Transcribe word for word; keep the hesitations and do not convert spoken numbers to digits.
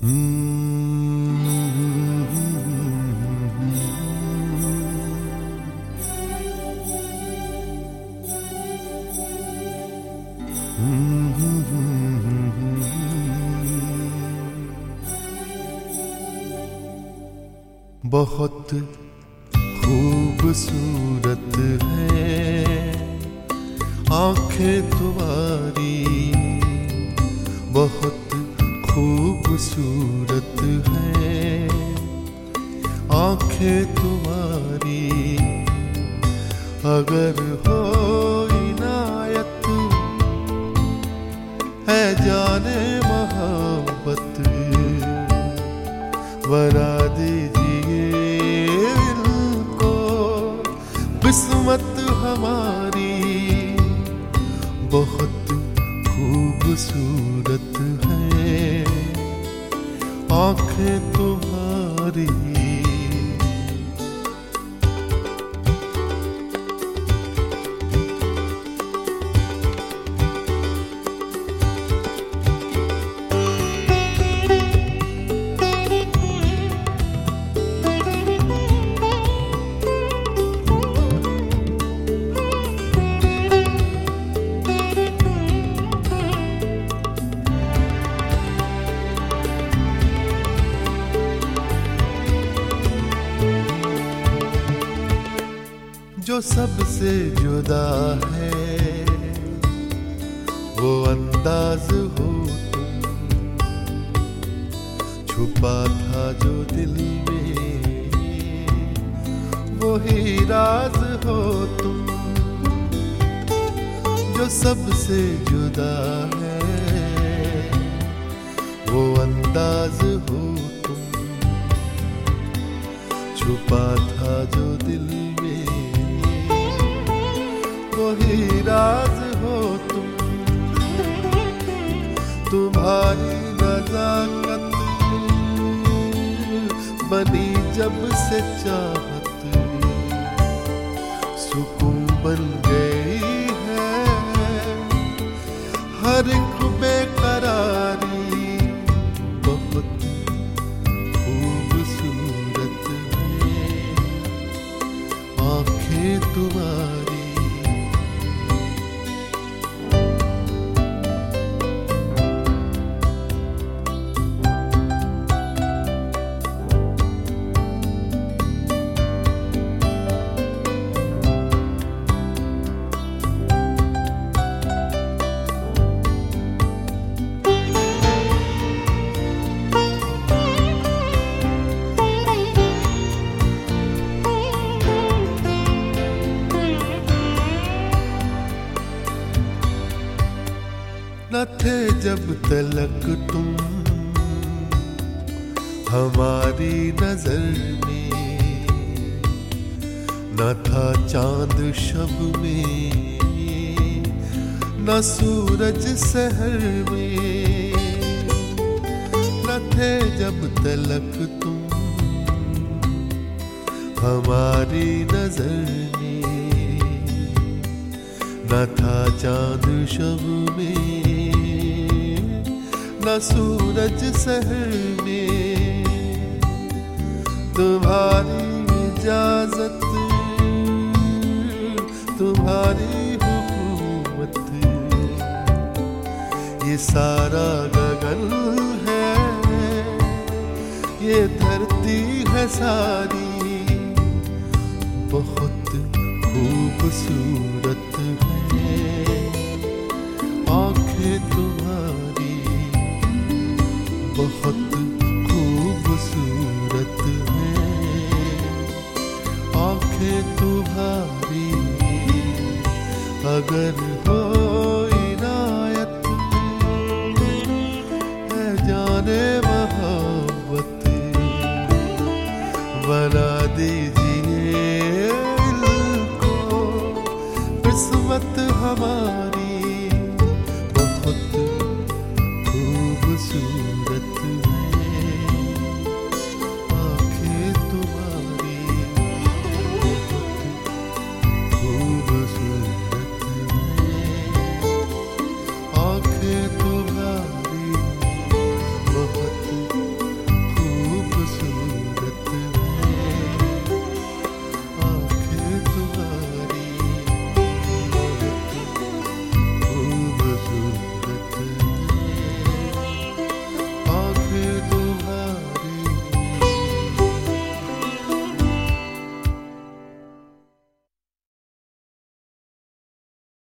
बहुत खूबसूरत है आंखें तुम्हारी, बहुत खूबसूरत है आंखें तुम्हारी। अगर हो इनायत है जाने मोहब्बत, बना दीजिए इनको किस्मत हमारी। बहुत खूबसूरत है आंखें तुम्हारी। जो सबसे जुदा है वो अंदाज हो तुम, छुपा था जो दिल में वही राज हो तुम। जो सबसे जुदा है वो अंदाज हो तुम, छुपा था जो दिल में वही राज हो तुम। तुम्हारी नजाकत बनी जब से चाहत, सुकून बन गई है हर एक बेकरारी। बहुत खूबसूरत है आंखें तुम्हारी। न थे जब तलक तुम हमारी नजर में, न था चांद शब में न सूरज सहर में। न थे जब तलक तुम हमारी नजर में, न था चांद शब में न सूरज सहर में। तुम्हारी इजाजत तुम्हारी हुकूमत, ये सारा गगन है ये धरती है सारी। बहुत खूबसूरत है आंखें तुम्हारी। बहुत खूबसूरत है आंखें तुम्हारी। अगर हो इनायत है जाने मोहब्बत, बना दीजिए इनको किस्मत हमारी। बहुत खूबसूरत है आंखें तुम्हारी। बहुत खूबसूरत